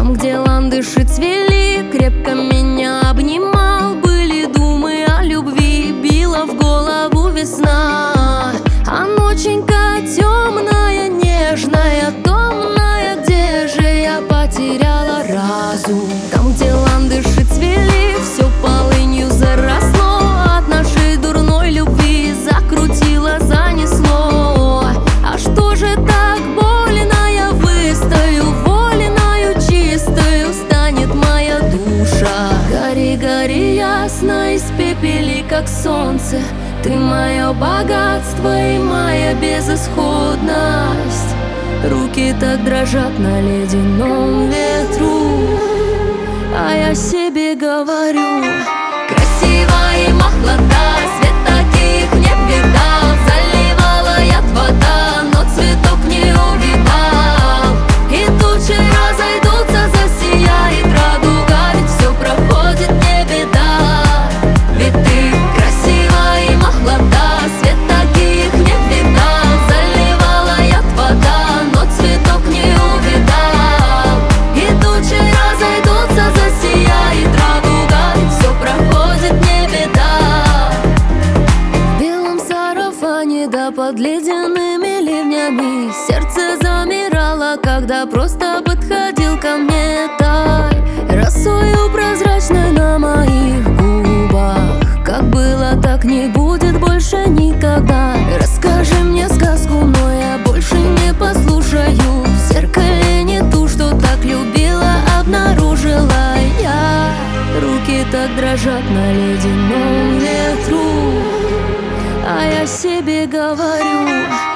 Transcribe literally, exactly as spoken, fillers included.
Там, где ландыши цвели, крепко меня обнимал. Были думы о любви, била в голову весна. А ноченька темная, нежная, томная, где же я потеряла разум? Там, где ландыши цвели, все полынью заросло. От нашей дурной любви закрутило, занесло. А что же так больно, я выстою, вольною, чистою станет моя душа. Гори, гори ясно, испепели, как солнце. Ты мое богатство и моя безысходность. Руки так дрожат на ледяном ветру, а я себе говорю: красивая и молода, свет таких не видал. Заливала яд вода, но цветок не увидал. И тучи разойдутся, засияет радуга, ведь все проходит, не беда. Ведь ты красивая и молода, свет таких не видал. Заливала яд вода, но цветок не увидал. И тучи разойдутся, засияет радуга, ведь все проходит, не беда. В белом сарафане да под ледяными ливнями сердце замирало, когда просто подходил ко мне тай росою прозрачной на моих губах. Как было, так не будет больше никогда. Расскажи мне сказку, но я больше не послушаю. В зеркале не ту, что так любила, обнаружила я. Руки так дрожат на ледяном ветру, а я себе говорю: